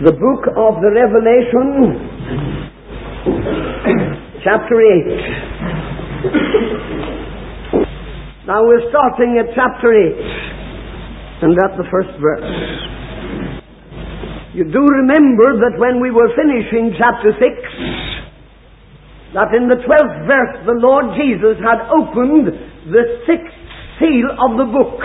The book of the Revelation, chapter 8. Now we're starting at chapter 8, and at the first verse. You do remember that when we were finishing chapter 6, that in the 12th verse the Lord Jesus had opened the 6th seal of the book.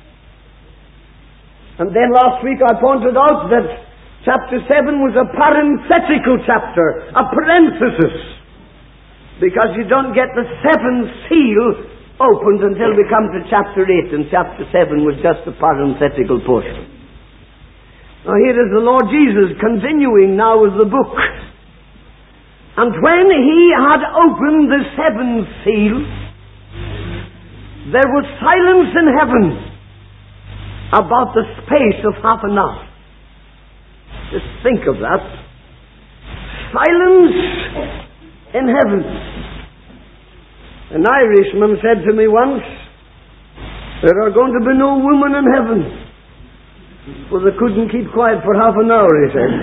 And then last week I pointed out that chapter 7 was a parenthetical chapter, a parenthesis, because you don't get the 7th seal opened until we come to chapter 8, and chapter 7 was just a parenthetical portion. Now here is the Lord Jesus continuing now with the book. And when he had opened the 7th seal, there was silence in heaven about the space of half an hour. Just think of that. Silence in heaven. An Irishman said to me once, there are going to be no women in heaven. Well, they couldn't keep quiet for half an hour, he said.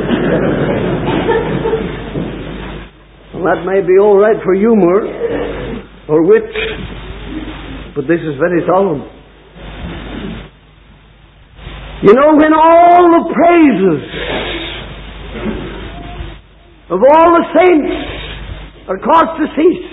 Well, that may be all right for humor or wit, but this is very solemn. You know, when all the praises of all the saints are caused to cease,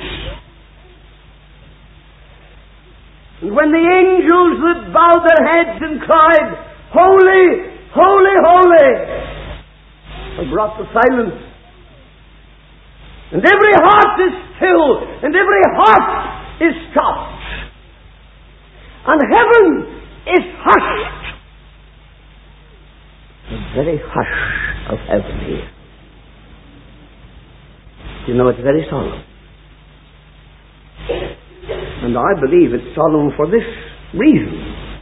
and when the angels that bowed their heads and cried, Holy, holy, holy, are brought to silence, and every heart is still, and every heart is stopped, and heaven is hushed. The very hush of heaven here. You know, it's very solemn. And I believe it's solemn for this reason.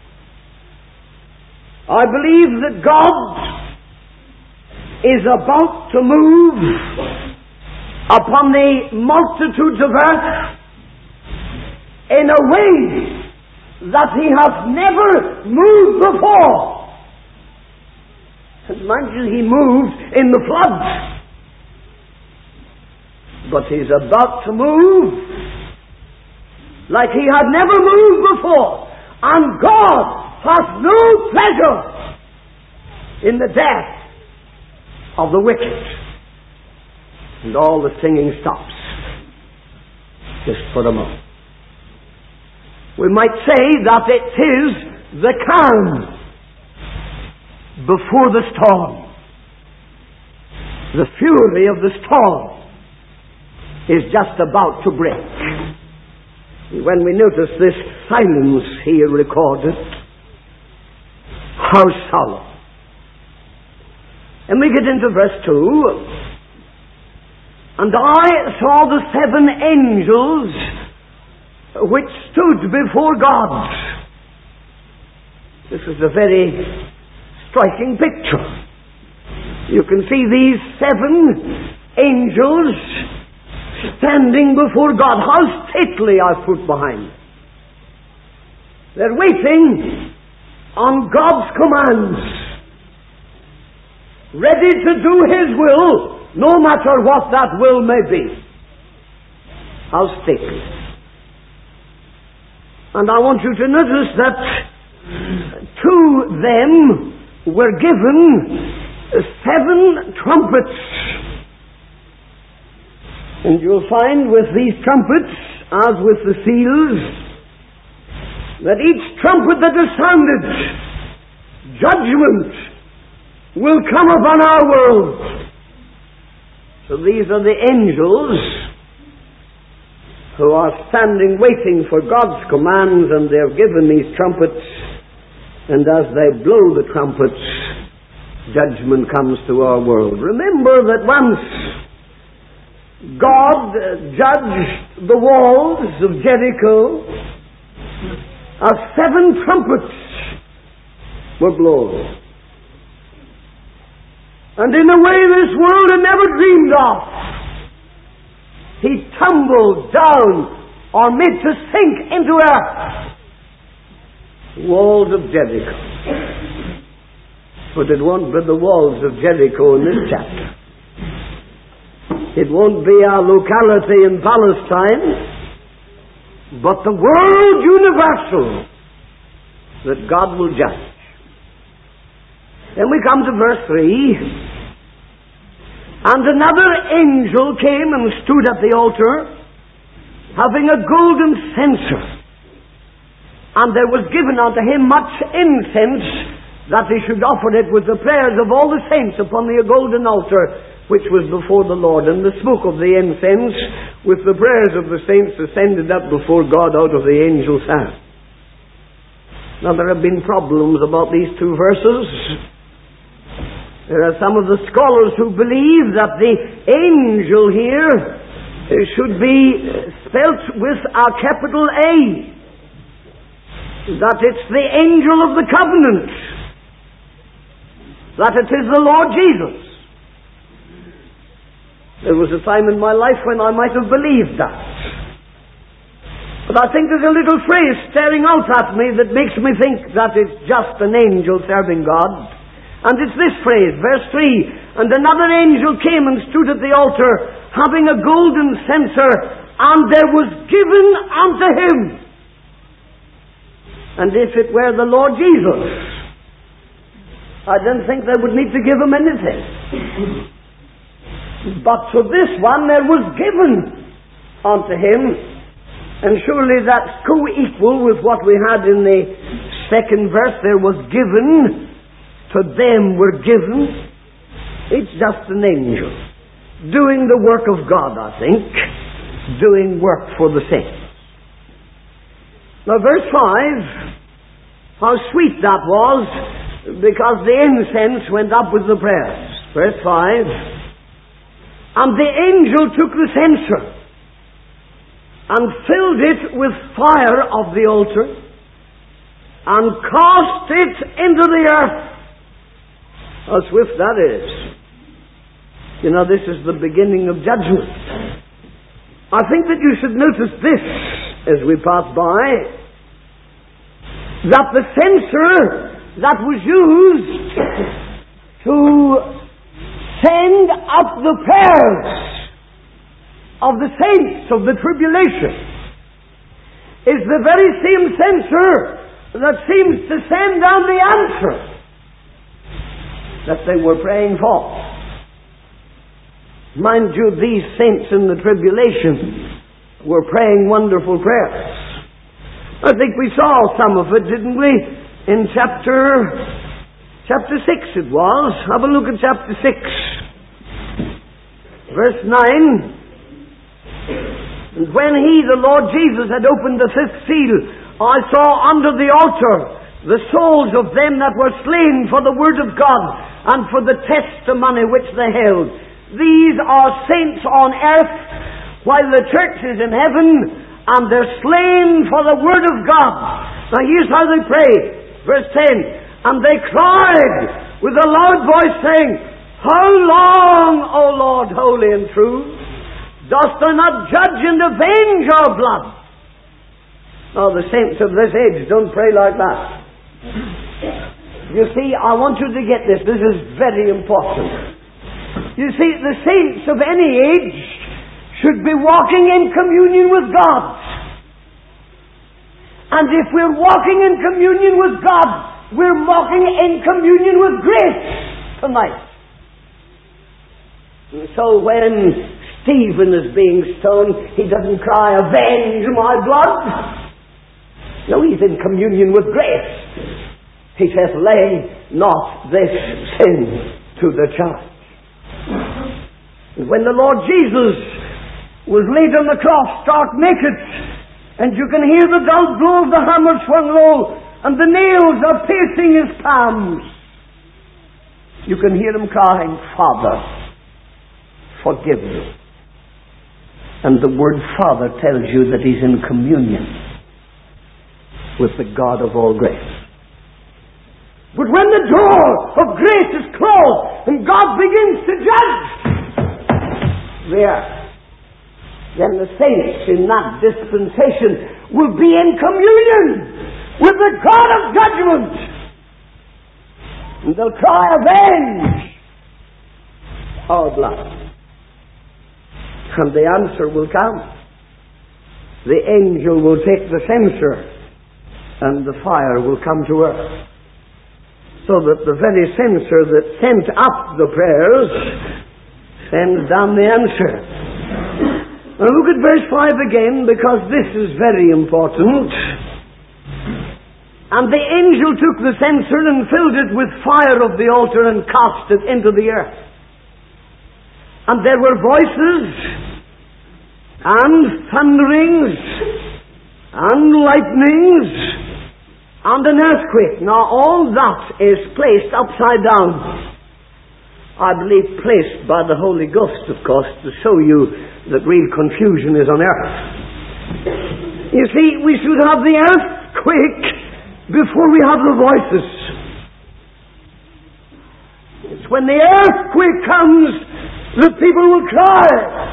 I believe that God is about to move upon the multitudes of earth in a way that he has never moved before. And mind you, he moved in the flood. But he's about to move like he had never moved before. And God has no pleasure in the death of the wicked. And all the singing stops. Just for a moment. We might say that it is the calm before the storm. The fury of the storm is just about to break. When we notice this silence here recorded, how solemn. And we get into verse 2. And I saw the 7 angels which stood before God. This is a very striking picture. You can see these 7 angels standing before God. How stately are put behind. They're waiting on God's commands, ready to do His will, no matter what that will may be. How stately. And I want you to notice that to them were given 7 trumpets. And you'll find with these trumpets, as with the seals, that each trumpet that is sounded, judgment will come upon our world. So these are the angels who are standing waiting for God's commands, and they're given these trumpets. And as they blow the trumpets, judgment comes to our world. Remember that once God judged the walls of Jericho as 7 trumpets were blown. And in a way this world had never dreamed of, he tumbled down or made to sink into earth walls of Jericho. But it won't be the walls of Jericho in this chapter. It won't be our locality in Palestine, but the world universal that God will judge. Then we come to verse 3. And another angel came and stood at the altar, having a golden censer. And there was given unto him much incense, that he should offer it with the prayers of all the saints upon the golden altar, which was before the Lord. And the smoke of the incense, with the prayers of the saints, ascended up before God out of the angel's hand. Now there have been problems about these two verses. There are some of the scholars who believe that the angel here should be spelt with a capital A. That it's the angel of the covenant. That it is the Lord Jesus. There was a time in my life when I might have believed that. But I think there's a little phrase staring out at me that makes me think that it's just an angel serving God. And it's this phrase, verse 3. And another angel came and stood at the altar, having a golden censer, and there was given unto him. And if it were the Lord Jesus, I don't think they would need to give him anything. But to this one there was given unto him, and surely that's co-equal with what we had in the second verse. There was given, to them were given. It's just an angel doing the work of God, I think, doing work for the saints. Now verse 5, how sweet that was, because the incense went up with the prayers. Verse 5, and the angel took the censer and filled it with fire of the altar and cast it into the earth. How swift that is. You know, this is the beginning of judgment. I think that you should notice this as we pass by, that the censer that was used to send up the prayers of the saints of the tribulation is the very same censer that seems to send down the answer that they were praying for. Mind you, these saints in the tribulation were praying wonderful prayers. I think we saw some of it, didn't we? In chapter 6 it was. Have a look at chapter 6. Verse 9. And when he, the Lord Jesus, had opened the fifth seal, I saw under the altar the souls of them that were slain for the word of God and for the testimony which they held. These are saints on earth, while the church is in heaven, and they're slain for the word of God. Now here's how they pray. Verse 10. And they cried with a loud voice, saying, How long, O Lord, holy and true, dost thou not judge and avenge our blood? Now the saints of this age don't pray like that. You see, I want you to get this. This is very important. You see, the saints of any age should be walking in communion with God. And if we're walking in communion with God, we're walking in communion with grace tonight. And so when Stephen is being stoned, he doesn't cry, Avenge my blood. No, he's in communion with grace. He says, Lay not this sin to the charge. And when the Lord Jesus was laid on the cross, stark naked, and you can hear the dull blow of the hammer swung low, and the nails are piercing his palms, you can hear him crying, Father, forgive me. And the word Father tells you that he's in communion with the God of all grace. But when the door of grace is closed and God begins to judge the earth, then the saints in that dispensation will be in communion with the God of judgment. And they'll cry, avenge our blood. And the answer will come. The angel will take the censer, and the fire will come to earth. So that the very censer that sent up the prayers sends down the answer. Now look at verse 5 again, because this is very important. And the angel took the censer and filled it with fire of the altar and cast it into the earth. And there were voices and thunderings and lightnings and an earthquake. Now all that is placed upside down. I believe placed by the Holy Ghost, of course, to show you that real confusion is on earth. You see, we should have the earthquake before we have the voices. It's when the earthquake comes that people will cry.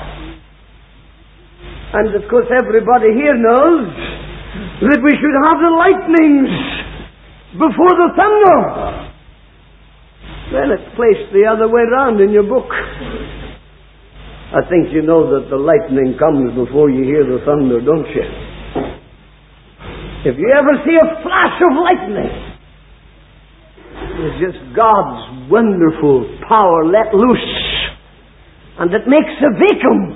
And of course everybody here knows that we should have the lightnings before the thunder. Well, it's placed the other way round in your book. I think you know that the lightning comes before you hear the thunder, don't you? If you ever see a flash of lightning, it's just God's wonderful power let loose. And it makes a vacuum.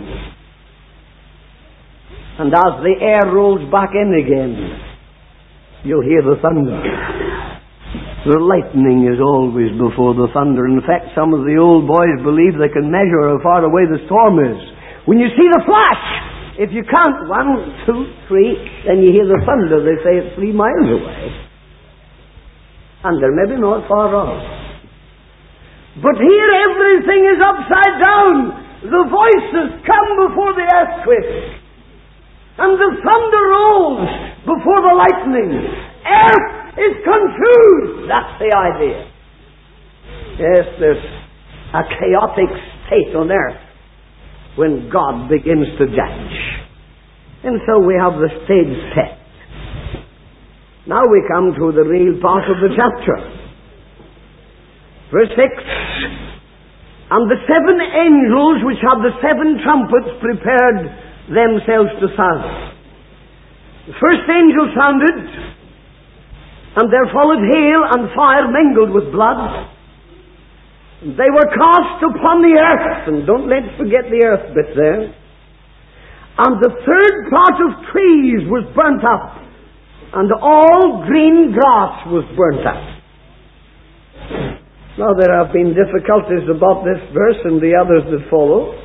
And as the air rolls back in again, you'll hear the thunder. The lightning is always before the thunder. In fact, some of the old boys believe they can measure how far away the storm is. When you see the flash, if you count 1, 2, 3, then you hear the thunder. They say it's 3 miles away. And they're maybe not far off. But here everything is upside down. The voices come before the earthquake. And the thunder rolls before the lightning. Earth is confused. That's the idea. Yes, there's a chaotic state on earth when God begins to judge. And so we have the stage set. Now we come to the real part of the chapter. Verse 6. And the 7 angels which had the 7 trumpets prepared themselves to sound. The first angel sounded, and there followed hail and fire mingled with blood. They were cast upon the earth, and don't let's forget the earth bit there. And the 3rd part of trees was burnt up, and all green grass was burnt up. Now there have been difficulties about this verse and the others that follow.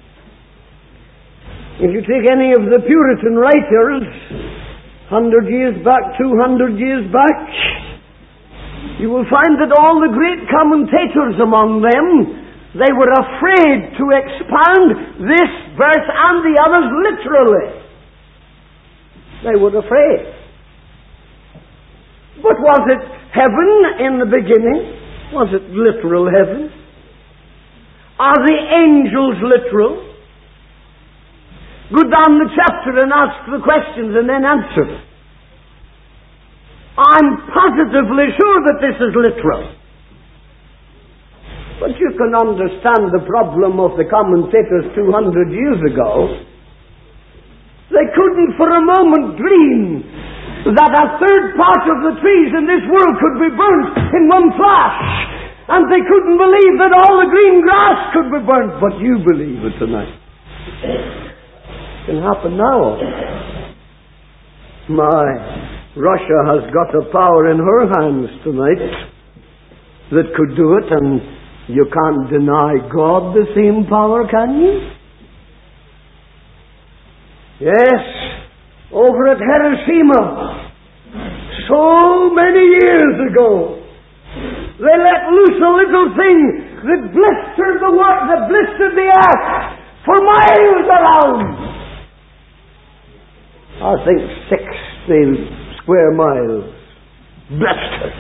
If you take any of the Puritan writers, 100 years back, 200 years back, you will find that all the great commentators among them, they were afraid to expound this verse and the others literally. They were afraid. But was it heaven in the beginning? Was it literal heaven? Are the angels literal? Go down the chapter and ask the questions and then answer. I'm positively sure that this is literal. But you can understand the problem of the commentators 200 years ago. They couldn't for a moment dream that a 3rd part of the trees in this world could be burnt in one flash. And they couldn't believe that all the green grass could be burnt. But you believe it tonight. Can happen now. My, Russia has got a power in her hands tonight that could do it, and you can't deny God the same power, can you? Yes, over at Hiroshima, so many years ago, they let loose a little thing that blistered the world, that blistered the earth for miles around. I think 60 square miles. Blistered.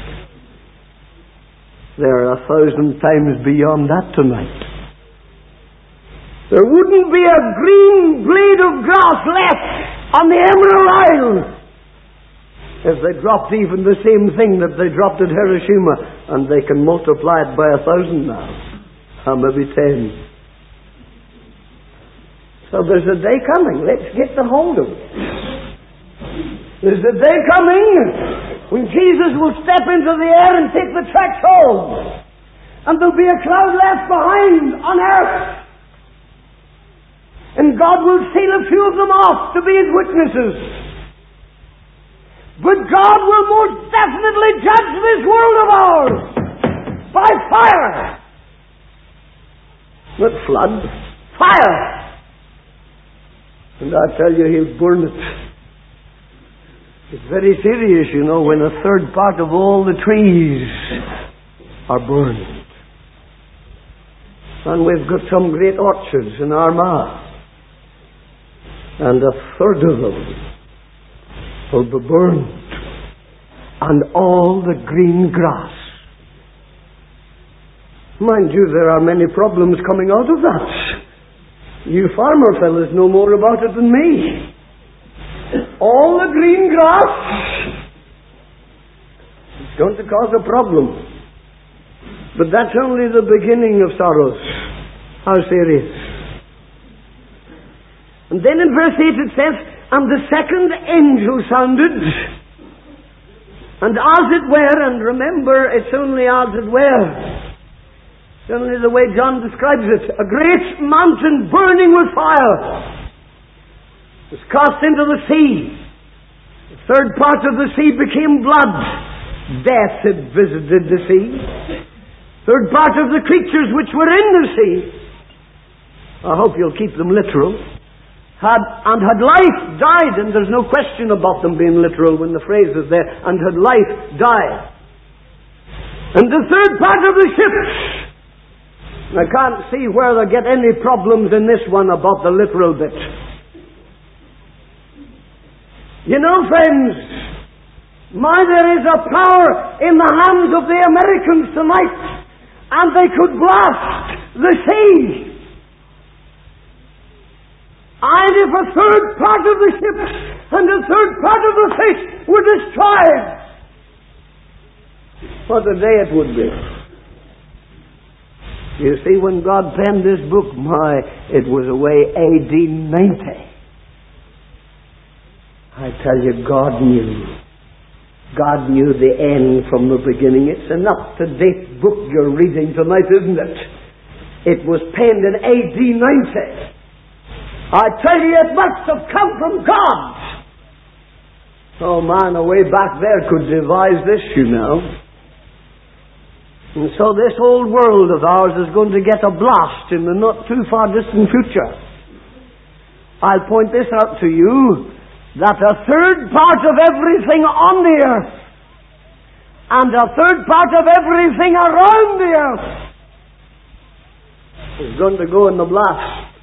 They're 1,000 times beyond that tonight. There wouldn't be a green blade of grass left on the Emerald Isle If they dropped even the same thing that they dropped at Hiroshima, and they can multiply it by 1,000 now, or maybe 10. So there's a day coming. Let's get the hold of it. There's a day coming when Jesus will step into the air and take the tracks home. And there'll be a cloud left behind on earth. And God will seal a few of them off to be His witnesses. But God will most definitely judge this world of ours by fire. Not flood, fire. And I tell you, He'll burn it. It's very serious, you know, when a third part of all the trees are burned. And we've got some great orchards in Armagh. And a third of them will be burned. And all the green grass. Mind you, there are many problems coming out of that. You farmer fellas know more about it than me. All the green grass is going to cause a problem. But that's only the beginning of sorrows. How serious. And then in verse 8 it says, and the second angel sounded, and as it were, and remember, it's only as it were. It's only the way John describes it. A great mountain burning with fire was cast into the sea. The third part of the sea became blood. Death had visited the sea. Third part of the creatures which were in the sea, I hope you'll keep them literal, had life died, and there's no question about them being literal when the phrase is there, and had life died. And the third part of the ships, I can't see where they get any problems in this one about the literal bit. You know, friends, there is a power in the hands of the Americans tonight, and they could blast the sea. And if a third part of the ships and a third part of the fish were destroyed, what a day it would be. You see, when God penned this book, it was away AD 90. I tell you, God knew. God knew the end from the beginning. It's an up-to-date book you're reading tonight, isn't it? It was penned in AD 90. I tell you, it must have come from God. Oh man, away back there could devise this, you know. And so this whole world of ours is going to get a blast in the not too far distant future. I'll point this out to you, that a third part of everything on the earth and a third part of everything around the earth is going to go in the blast.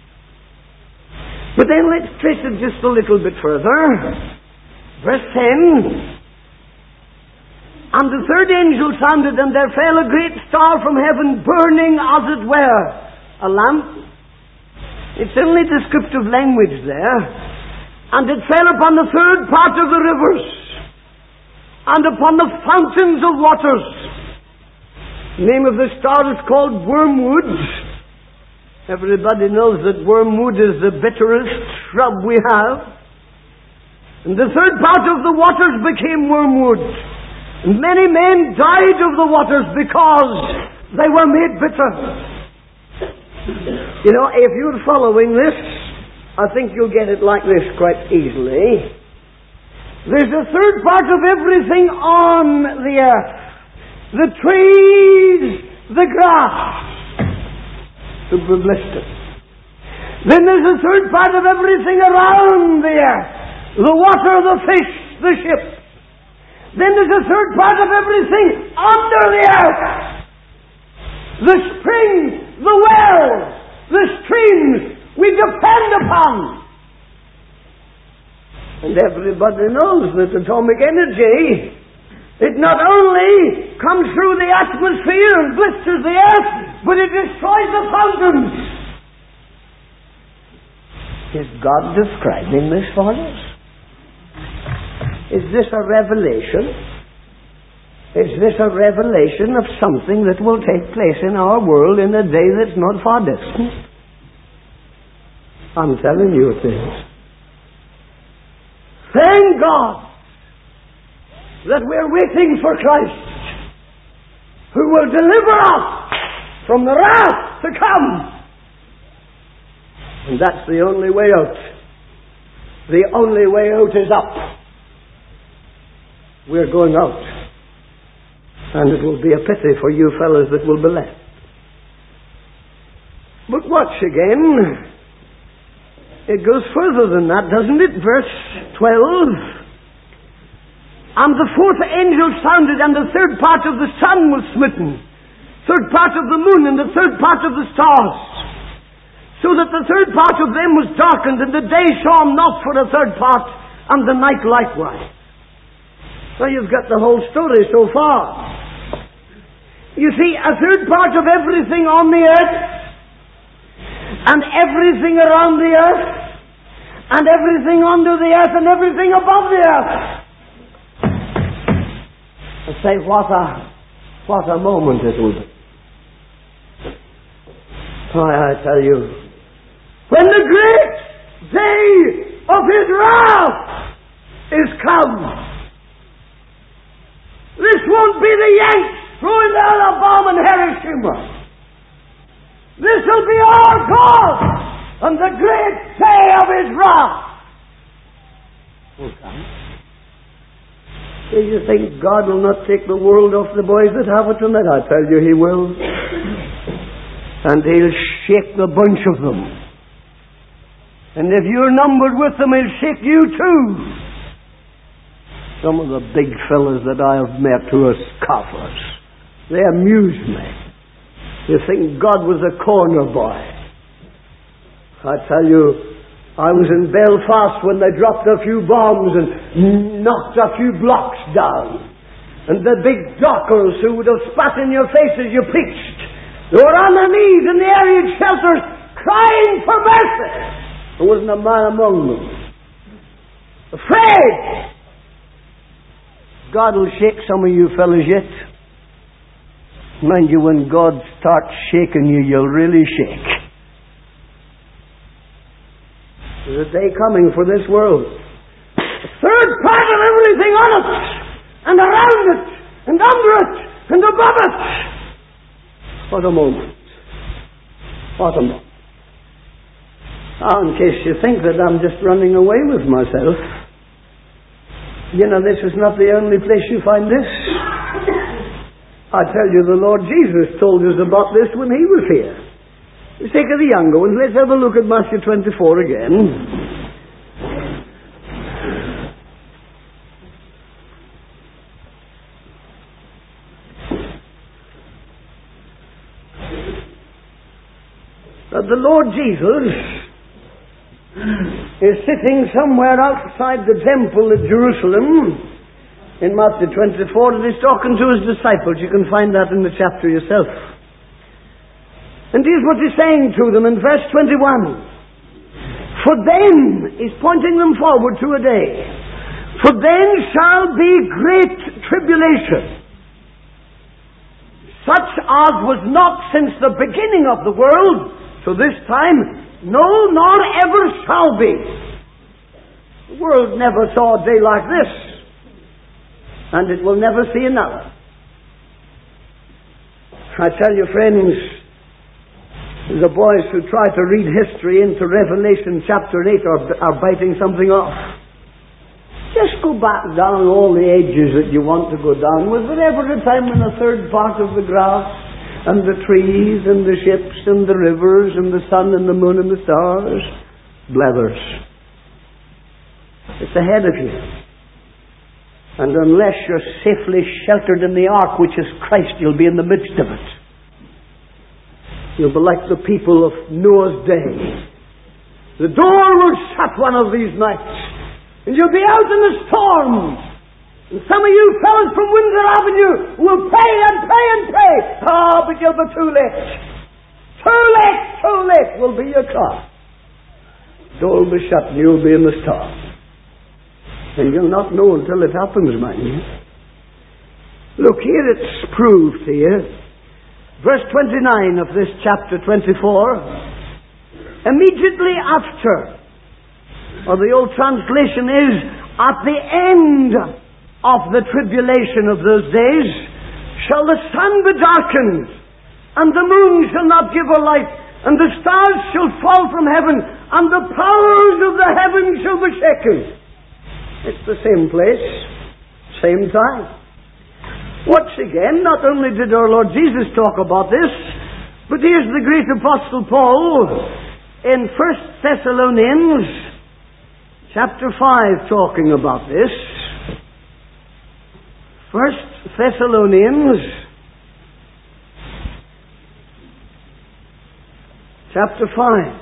But then let's trace it just a little bit further. Verse 10. And the third angel sounded, and there fell a great star from heaven, burning as it were a lamp. It's only descriptive language there. And it fell upon the third part of the rivers, and upon the fountains of waters. The name of the star is called wormwood. Everybody knows that wormwood is the bitterest shrub we have. And the third part of the waters became wormwood. And many men died of the waters because they were made bitter. You know, if you're following this, I think you'll get it like this quite easily. There's a third part of everything on the earth. The trees, the grass, to be blistered. Then there's a third part of everything around the earth. The water, the fish, the ship. Then there's a third part of everything under the earth. The springs, the wells, the streams we depend upon. And everybody knows that atomic energy, it not only comes through the atmosphere and blisters the earth, but it destroys the fountains. Is God describing this for us? Is this a revelation? Is this a revelation of something that will take place in our world in a day that's not far distant? I'm telling you it is. Thank God that we're waiting for Christ, who will deliver us from the wrath to come. And that's the only way out. The only way out is up. We're going out. And it will be a pity for you fellows that will be left. But watch again. It goes further than that, doesn't it? Verse 12. And the fourth angel sounded, and the third part of the sun was smitten, third part of the moon, and the third part of the stars, so that the third part of them was darkened, and the day shone not for the third part, and the night likewise. So you've got the whole story so far. You see, a third part of everything on the earth, and everything around the earth, and everything under the earth, and everything above the earth. I say, what a moment it will be. I tell you, when the great day of His wrath is come, this won't be the Yanks throwing down a bomb in Hiroshima. This will be our God on the great day of His wrath will come. Do you think God will not take the world off the boys that have it tonight? I tell you He will. And He'll shake the bunch of them. And if you're numbered with them, He'll shake you too. Some of the big fellas that I have met who are scoffers, they amuse me. You think God was a corner boy. I tell you, I was in Belfast when they dropped a few bombs and knocked a few blocks down. And the big dockers who would have spat in your face as you preached, they were on their knees in the area shelters crying for mercy. There wasn't a man among them. Afraid. God will shake some of you fellas yet. Mind you, when God starts shaking you, you'll really shake. There's a day coming for this world. A third part of everything on it, and around it, and under it, and above it. What a moment. What a moment. Now, in case you think that I'm just running away with myself, you know, this is not the only place you find this. I tell you, the Lord Jesus told us about this when He was here. For the sake of the younger ones, let's have a look at Matthew 24 again. The Lord Jesus is sitting somewhere outside the temple at Jerusalem in Matthew 24, and He's talking to His disciples. You can find that in the chapter yourself. And here's what He's saying to them in verse 21. For then, He's pointing them forward to a day, for then shall be great tribulation, such as was not since the beginning of the world to this time, no, nor ever shall be. The world never saw a day like this, and it will never see another. I tell you, friends, the boys who try to read history into Revelation chapter 8 are biting something off. Just go back down all the ages that you want to go down with, whatever the time when a third part of the grass and the trees and the ships and the rivers and the sun and the moon and the stars, blethers. It's ahead of you. And unless you're safely sheltered in the ark, which is Christ, you'll be in the midst of it. You'll be like the people of Noah's day. The door will shut one of these nights, and you'll be out in the storm. And some of you fellas from Windsor Avenue will pray and pray and pray. Oh, but you'll be too late. Too late will be your cry. The door will be shut and you'll be in the storm. And you'll not know until it happens, mind you. Look, here it's proved here. Verse 29 of this chapter 24. Immediately after, or the old translation is, at the end of the tribulation of those days, shall the sun be darkened, and the moon shall not give her light, and the stars shall fall from heaven, and the powers of the heavens shall be shaken. It's the same place, same time. Once again, not only did our Lord Jesus talk about this, but here's the great Apostle Paul in 1 Thessalonians chapter 5 talking about this. 1 Thessalonians chapter 5.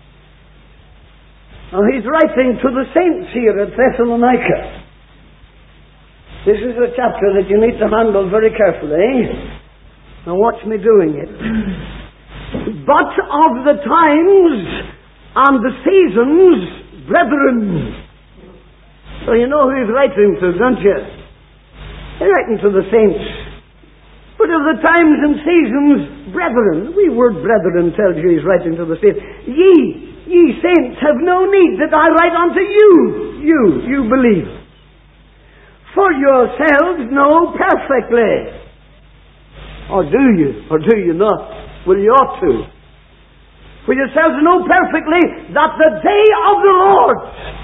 Now he's writing to the saints here at Thessalonica. This is a chapter that you need to handle very carefully. Now watch me doing it. But of the times and the seasons, brethren. So you know who he's writing to, don't you? He's writing to the saints. But of the times and seasons, brethren. The wee word brethren tells you he's writing to the saints. Ye saints have no need that I write unto you. You believe. For yourselves know perfectly. Or do you? Or do you not? Well, you ought to. For yourselves know perfectly that the day of the Lord.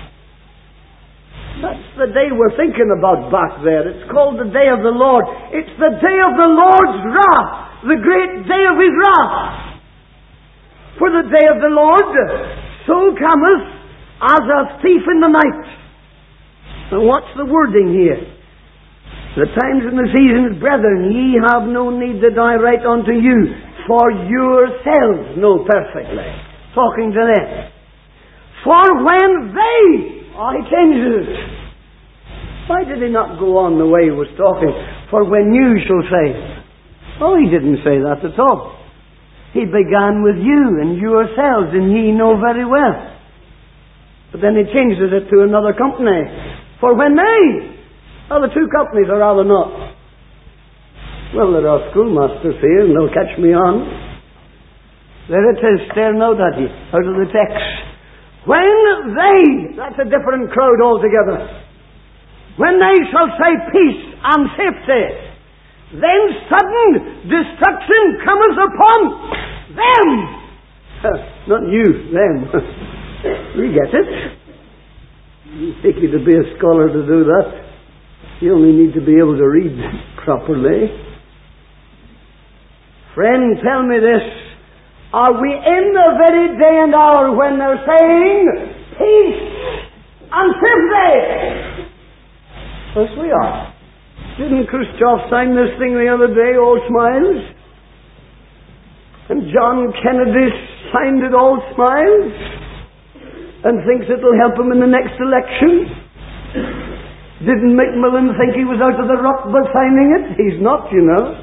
That's the day we're thinking about back there. It's called the day of the Lord. It's the day of the Lord's wrath. The great day of His wrath. For the day of the Lord so cometh as a thief in the night. And what's the wording here? The times and the seasons, brethren, ye have no need that I write unto you, for yourselves know perfectly. Talking to them. For when they... he changes it. Why did he not go on the way he was talking? For when you shall say... he didn't say that at all. He began with you and yourselves, and ye know very well. But then he changes it to another company. For when they... the two companies are rather not. Well, there are schoolmasters here, and they'll catch me on. There it is, staring out at you, out of the text. When they... that's a different crowd altogether. When they shall say peace and safety, then sudden destruction cometh upon them. Not you, them. We get it. You think you to be a scholar to do that. You only need to be able to read properly. Friend, tell me this. Are we in the very day and hour when they're saying peace and safety? Yes, we are. Didn't Khrushchev sign this thing the other day, all smiles? And John Kennedy signed it, all smiles? And thinks it'll help him in the next election? Didn't Macmillan think he was out of the rut by signing it? He's not, you know.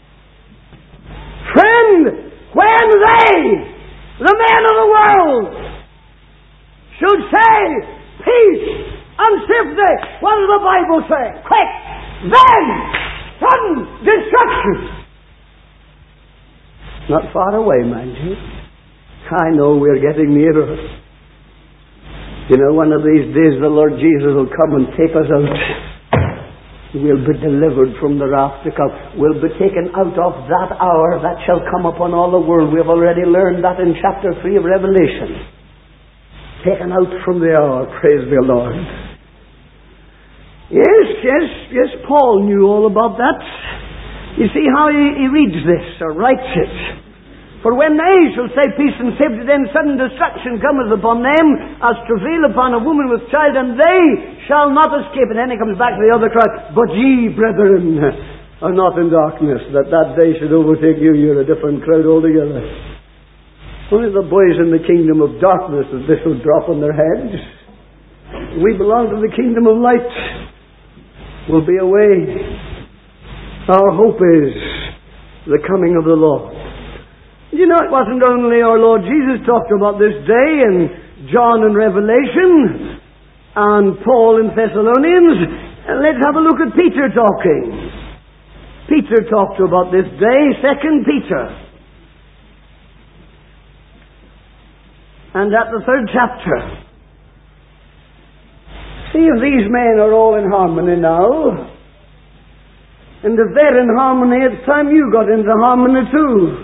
Friend, when they, the men of the world, should say peace and safety, what does the Bible say? Quick! Then sudden destruction. Not far away, mind you. I know we're getting nearer. You know, one of these days the Lord Jesus will come and take us out. We'll be delivered from the wrath to come. We'll be taken out of that hour that shall come upon all the world. We've already learned that in chapter 3 of Revelation. Taken out from the hour, praise the Lord. Yes, Paul knew all about that. You see how he reads this, or writes it. For when they shall say peace and safety, then sudden destruction cometh upon them, as travail upon a woman with child, and they shall not escape. And then he comes back to the other crowd. But ye, brethren, are not in darkness, that day should overtake you. You're a different crowd altogether. Only the boys in the kingdom of darkness that this will drop on their heads. We belong to the kingdom of light. We'll be away. Our hope is the coming of the Lord. You know, it wasn't only our Lord Jesus talked about this day in John and Revelation and Paul in Thessalonians. And let's have a look at Peter talking. Peter talked about this day, 2 Peter. And at the 3rd chapter. See if these men are all in harmony now. And if they're in harmony, it's time you got into harmony too.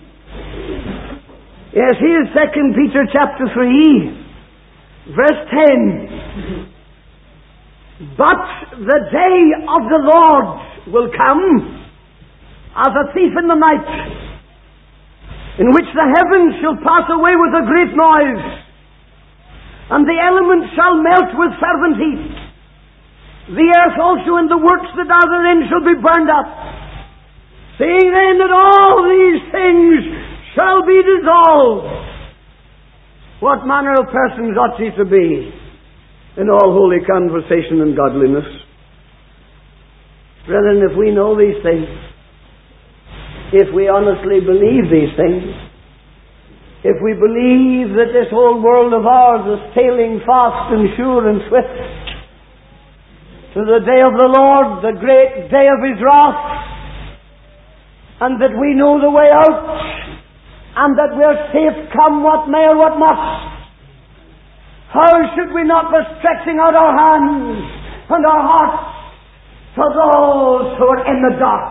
Yes, here's 2 Peter chapter 3, verse 10. But the day of the Lord will come as a thief in the night, in which the heavens shall pass away with a great noise, and the elements shall melt with fervent heat. The earth also and the works that are therein shall be burned up. Seeing then that all these things shall be dissolved, what manner of persons ought ye to be in all holy conversation and godliness? Brethren, if we know these things, if we honestly believe these things, if we believe that this whole world of ours is sailing fast and sure and swift to the day of the Lord, the great day of His wrath, and that we know the way out, and that we are safe come what may or what must, how should we not be stretching out our hands and our hearts to those who are in the dark?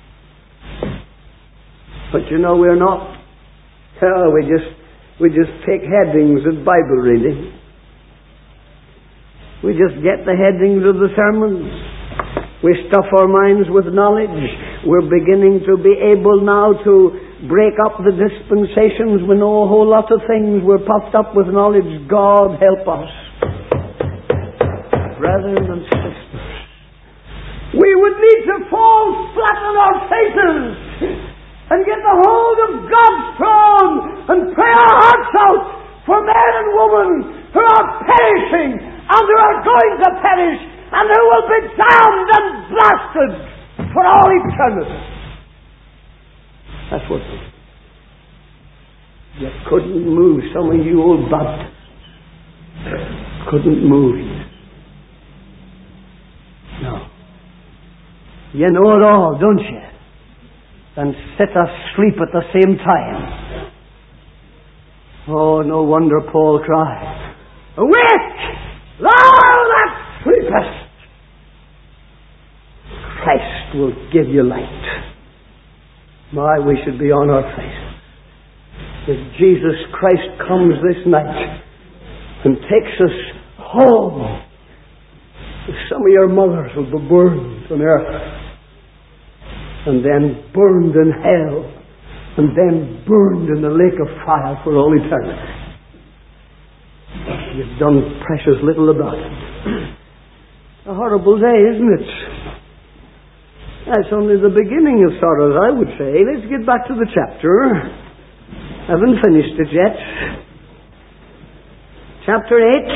But you know we're not. Oh, we just take headings of Bible reading. We just get the headings of the sermons. We stuff our minds with knowledge. We're beginning to be able now to break up the dispensations. We know a whole lot of things. We're puffed up with knowledge. God help us. Brothers and sisters, we would need to fall flat on our faces and get the hold of God's throne and pray our hearts out for men and women who are perishing and who are going to perish and who will be damned and blasted for all eternity. That's what you couldn't move. Some of you old Baptists couldn't move. No. You know it all, don't you? And sit asleep at the same time. Oh, no wonder Paul cried, "Awake, thou that sleepest! Christ will give you light." My, we should be on our faces. If Jesus Christ comes this night and takes us home, some of your mothers will be burned on earth, and then burned in hell, and then burned in the lake of fire for all eternity. You've done precious little about it. A horrible day, isn't it? That's only the beginning of sorrows, I would say. Let's get back to the chapter. Haven't finished it yet. Chapter 8.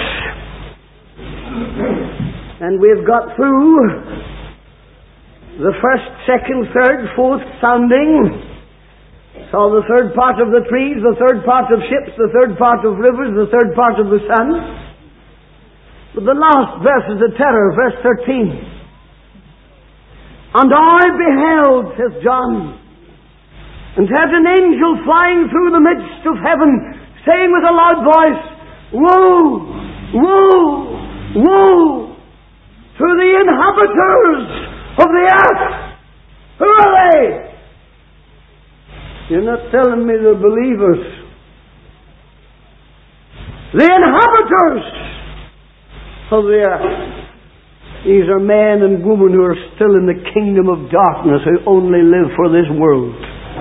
And we've got through the first, second, third, fourth sounding. Saw the third part of the trees, the third part of ships, the third part of rivers, the third part of the sun. But the last verse is a terror, verse 13. And I beheld, says John, and heard an angel flying through the midst of heaven, saying with a loud voice, "Woe, woe, woe to the inhabitants of the earth." Who are they? You're not telling me they're believers. The inhabitants of the earth. These are men and women who are still in the kingdom of darkness, who only live for this world.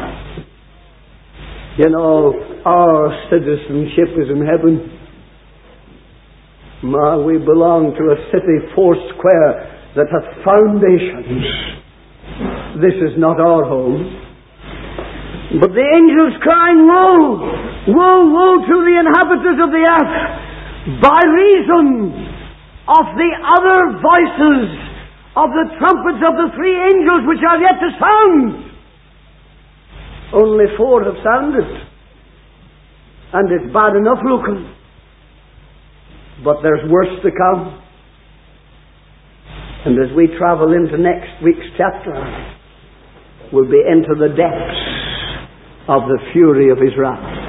You know, our citizenship is in heaven. We belong to a city foursquare that hath foundations. This is not our home. But the angels crying, "Woe, woe, woe to the inhabitants of the earth, by reason of the other voices of the trumpets of the three angels which are yet to sound." Only 4 have sounded. And it's bad enough looking. But there's worse to come. And as we travel into next week's chapter, we'll be into the depths of the fury of His wrath.